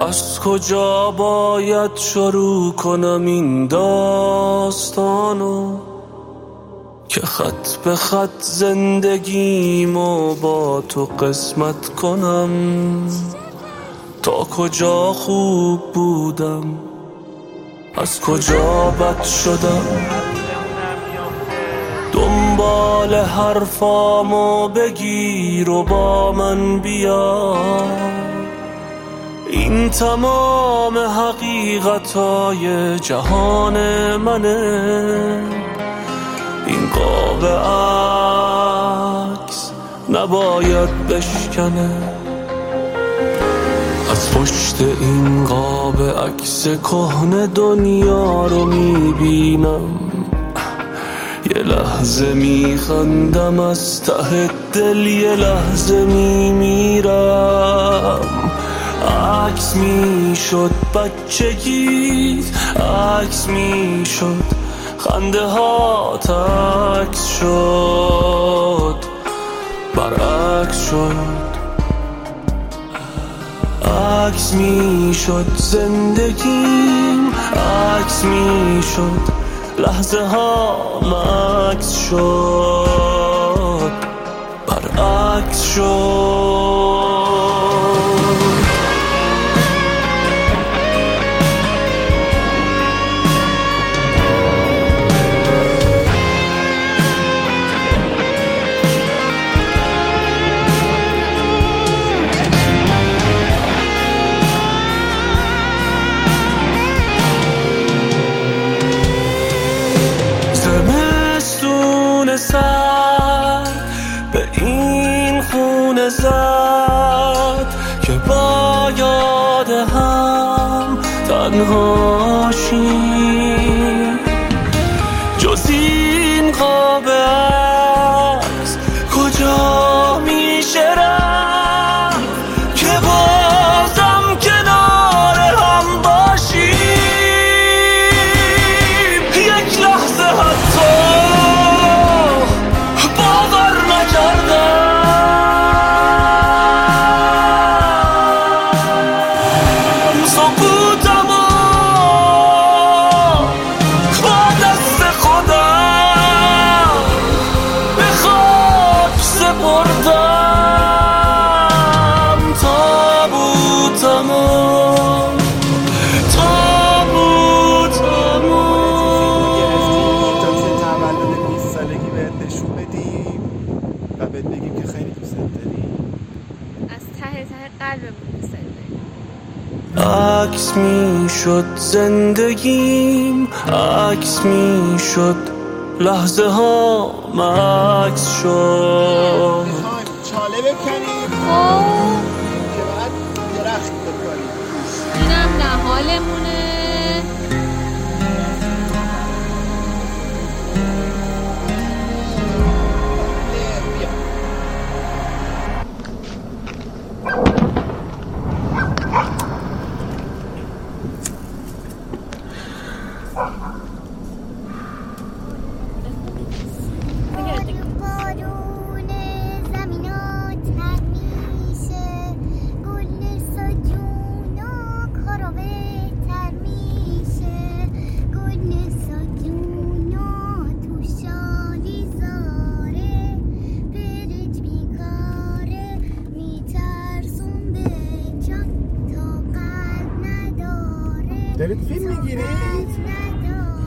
از کجا باید شروع کنم این داستانو که خط به خط زندگیمو با تو قسمت کنم؟ تا کجا خوب بودم، از کجا بد شدم؟ دنبال حرفامو بگیر و با من بیا، این تمام حقیقتای جهان منه. این قاب عکس نباید بشکنه، از پشت این قاب عکس کهنه دنیا رو میبینم. یه لحظه میخندم از ته دل، یه لحظه میمیرم. عکس میشد بچگیت، عکس میشد خنده ها، عکس شد برعکس شد. عکس میشد زندگیم، عکس میشد لحظه ها، عکس شد برعکس شد. زمستون سرد به این خونه زد که با یاد هم تنها شیم. جز این قاب عکس کجا میشه رفت که بازم کنار هم باشیم؟ یک لحظه حتی باور نکردم، سکوتمو با دست خودم به خاک سپردم. تابوتمو و بهت بگیم که خیلی دوست داریم، از ته قلبمون دوست داریم. عکس میشد زندگیم، عکس میشد لحظه ها، عکس شد. چاله بکنیم که بعد درخت بکنیم. اینم نهالمونه. دارید فیلم میگیرید؟